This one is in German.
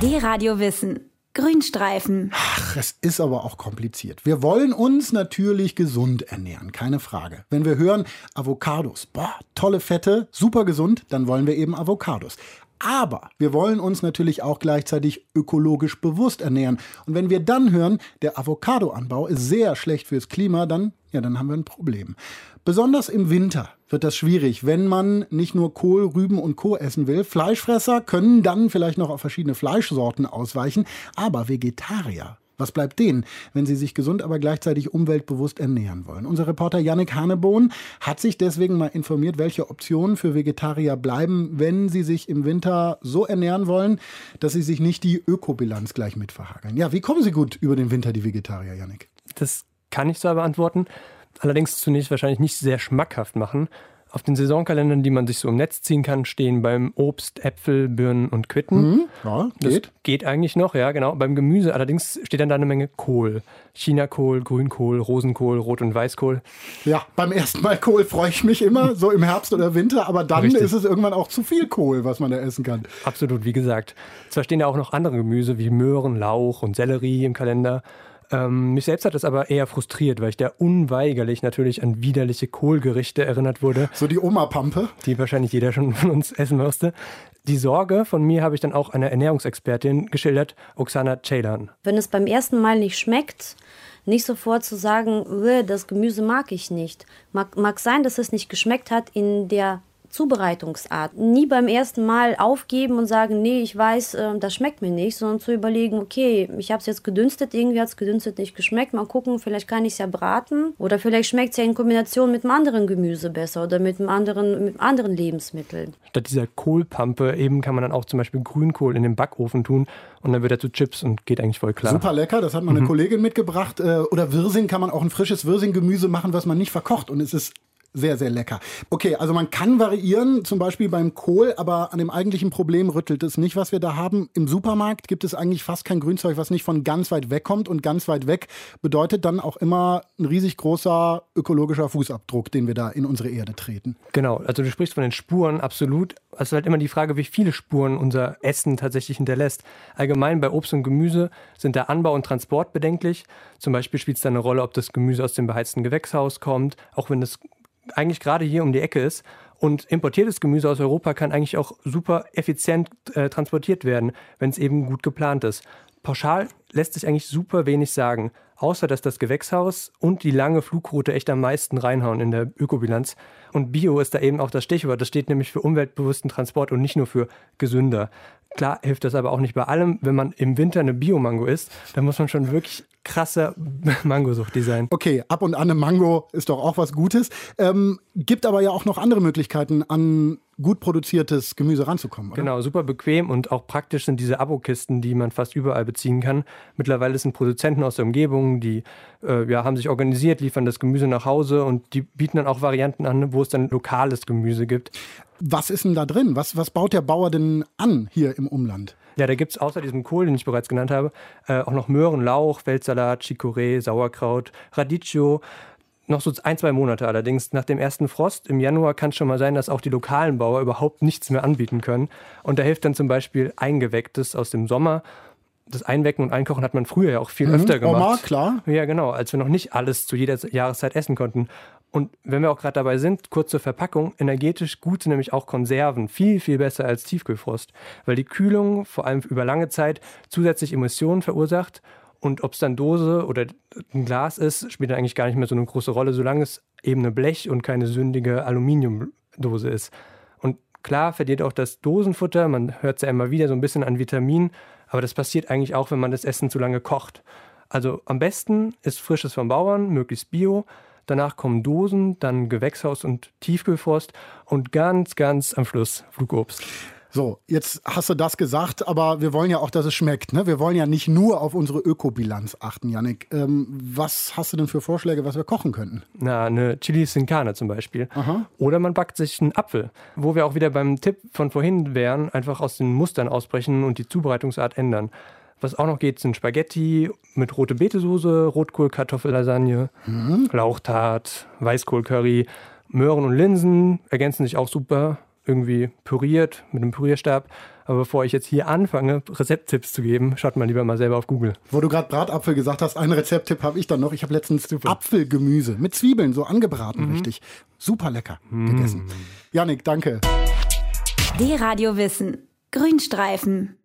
D-Radio Wissen. Grünstreifen. Ach, es ist aber auch kompliziert. Wir wollen uns natürlich gesund ernähren, keine Frage. Wenn wir hören Avocados, tolle Fette, super gesund, dann wollen wir eben Avocados. Aber wir wollen uns natürlich auch gleichzeitig ökologisch bewusst ernähren. Und wenn wir dann hören, der Avocadoanbau ist sehr schlecht fürs Klima, dann haben wir ein Problem. Besonders im Winter wird das schwierig, wenn man nicht nur Kohl, Rüben und Co. essen will. Fleischfresser können dann vielleicht noch auf verschiedene Fleischsorten ausweichen. Aber Vegetarier, was bleibt denen, wenn sie sich gesund, aber gleichzeitig umweltbewusst ernähren wollen? Unser Reporter Jannik Hanebohn hat sich deswegen mal informiert, welche Optionen für Vegetarier bleiben, wenn sie sich im Winter so ernähren wollen, dass sie sich nicht die Ökobilanz gleich mit verhageln. Ja, wie kommen sie gut über den Winter, die Vegetarier, Jannik? Das kann ich so beantworten. Allerdings zunächst wahrscheinlich nicht sehr schmackhaft machen. Auf den Saisonkalendern, die man sich so im Netz ziehen kann, stehen beim Obst Äpfel, Birnen und Quitten. Ja, geht. Das geht eigentlich noch, ja genau. Beim Gemüse allerdings steht dann da eine Menge Kohl. Chinakohl, Grünkohl, Rosenkohl, Rot- und Weißkohl. Ja, beim ersten Mal Kohl freue ich mich immer, so im Herbst oder Winter. Aber dann ist es irgendwann auch zu viel Kohl, was man da essen kann. Absolut, wie gesagt. Zwar stehen da auch noch andere Gemüse wie Möhren, Lauch und Sellerie im Kalender. Mich selbst hat das aber eher frustriert, weil ich da unweigerlich natürlich an widerliche Kohlgerichte erinnert wurde. So die Oma-Pampe? Die wahrscheinlich jeder schon von uns essen musste. Die Sorge von mir habe ich dann auch einer Ernährungsexpertin geschildert, Oksana Ceylan. Wenn es beim ersten Mal nicht schmeckt, nicht sofort zu sagen, das Gemüse mag ich nicht. Mag sein, dass es nicht geschmeckt hat in der Zubereitungsart. Nie beim ersten Mal aufgeben und sagen, nee, ich weiß, das schmeckt mir nicht, sondern zu überlegen, okay, ich habe es jetzt gedünstet, irgendwie hat es gedünstet nicht geschmeckt, mal gucken, vielleicht kann ich es ja braten oder vielleicht schmeckt es ja in Kombination mit einem anderen Gemüse besser oder mit anderen Lebensmitteln. Statt dieser Kohlpampe eben kann man dann auch zum Beispiel Grünkohl in den Backofen tun und dann wird er zu Chips und geht eigentlich voll klar. Super lecker, das hat meine Kollegin mitgebracht. Oder Wirsing kann man auch ein frisches Wirsing-Gemüse machen, was man nicht verkocht und es ist sehr, sehr lecker. Okay, also man kann variieren, zum Beispiel beim Kohl, aber an dem eigentlichen Problem rüttelt es nicht, was wir da haben. Im Supermarkt gibt es eigentlich fast kein Grünzeug, was nicht von ganz weit weg kommt. Und ganz weit weg bedeutet dann auch immer ein riesig großer ökologischer Fußabdruck, den wir da in unsere Erde treten. Genau, also du sprichst von den Spuren, absolut. Es ist halt immer die Frage, wie viele Spuren unser Essen tatsächlich hinterlässt. Allgemein bei Obst und Gemüse sind der Anbau und Transport bedenklich. Zum Beispiel spielt es da eine Rolle, ob das Gemüse aus dem beheizten Gewächshaus kommt, auch wenn es eigentlich gerade hier um die Ecke ist. Und importiertes Gemüse aus Europa kann eigentlich auch super effizient transportiert werden, wenn es eben gut geplant ist. Pauschal lässt sich eigentlich super wenig sagen, außer dass das Gewächshaus und die lange Flugroute echt am meisten reinhauen in der Ökobilanz. Und Bio ist da eben auch das Stichwort. Das steht nämlich für umweltbewussten Transport und nicht nur für gesünder. Klar hilft das aber auch nicht bei allem. Wenn man im Winter eine Biomango isst, dann muss man schon wirklich krasser Mangosuchti sein. Okay, ab und an eine Mango ist doch auch was Gutes. Gibt aber ja auch noch andere Möglichkeiten, an gut produziertes Gemüse ranzukommen, oder? Genau, super bequem und auch praktisch sind diese Abokisten, die man fast überall beziehen kann. Mittlerweile sind Produzenten aus der Umgebung, die haben sich organisiert, liefern das Gemüse nach Hause und die bieten dann auch Varianten an, wo es dann lokales Gemüse gibt. Was ist denn da drin? Was baut der Bauer denn an hier im Umland? Ja, da gibt es außer diesem Kohl, den ich bereits genannt habe, auch noch Möhren, Lauch, Feldsalat, Chicorée, Sauerkraut, Radicchio. Noch so 1-2 Monate allerdings. Nach dem ersten Frost im Januar kann es schon mal sein, dass auch die lokalen Bauer überhaupt nichts mehr anbieten können. Und da hilft dann zum Beispiel Eingewecktes aus dem Sommer. Das Einwecken und Einkochen hat man früher ja auch viel öfter gemacht. Oma, klar. Ja, genau, als wir noch nicht alles zu jeder Jahreszeit essen konnten. Und wenn wir auch gerade dabei sind, kurze Verpackung, energetisch gut sind nämlich auch Konserven, viel, viel besser als Tiefkühlfrost, weil die Kühlung vor allem über lange Zeit zusätzlich Emissionen verursacht und ob es dann Dose oder ein Glas ist, spielt dann eigentlich gar nicht mehr so eine große Rolle, solange es eben eine Blech- und keine sündige Aluminiumdose ist. Und klar verliert auch das Dosenfutter, man hört es ja immer wieder so ein bisschen an Vitaminen, aber das passiert eigentlich auch, wenn man das Essen zu lange kocht. Also am besten ist Frisches vom Bauern, möglichst Bio. Danach kommen Dosen, dann Gewächshaus und Tiefkühlfrost und ganz, ganz am Schluss Flugobst. So, jetzt hast du das gesagt, aber wir wollen ja auch, dass es schmeckt, ne? Wir wollen ja nicht nur auf unsere Ökobilanz achten, Jannik. Was hast du denn für Vorschläge, was wir kochen könnten? Na, eine Chili sin Carne zum Beispiel. Aha. Oder man backt sich einen Apfel, wo wir auch wieder beim Tipp von vorhin wären, einfach aus den Mustern ausbrechen und die Zubereitungsart ändern. Was auch noch geht, sind Spaghetti mit rote Betesoße, Rotkohl-Kartoffellasagne, Lauchtart, Weißkohlcurry, Möhren und Linsen ergänzen sich auch super. irgendwie püriert mit einem Pürierstab. Aber bevor ich jetzt hier anfange, Rezepttipps zu geben, schaut mal lieber mal selber auf Google. Wo du gerade Bratapfel gesagt hast, einen Rezepttipp habe ich dann noch. Ich habe letztens Apfelgemüse mit Zwiebeln so angebraten, richtig. Super lecker gegessen. Jannik, danke. D-Radio Wissen. Grünstreifen.